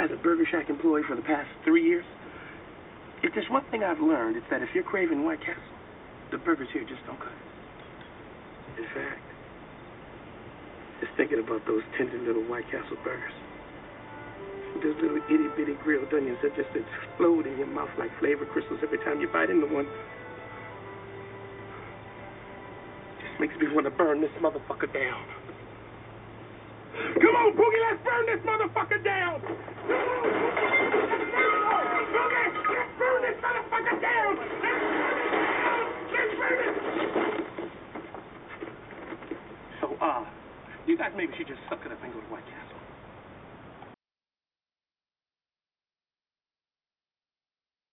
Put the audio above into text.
as a Burger Shack employee for the past 3 years, if there's one thing I've learned, it's that if you're craving White Castle, the burgers here just don't cut it. In fact, just thinking about those tender little White Castle burgers, those little itty-bitty grilled onions that just explode in your mouth like flavor crystals every time you bite into one, just makes me want to burn this motherfucker down. Come on, Boogie, let's burn this motherfucker down! Boogie, let's burn this motherfucker down! Let's burn it! So, you guys maybe should just suck it up and go to White Castle.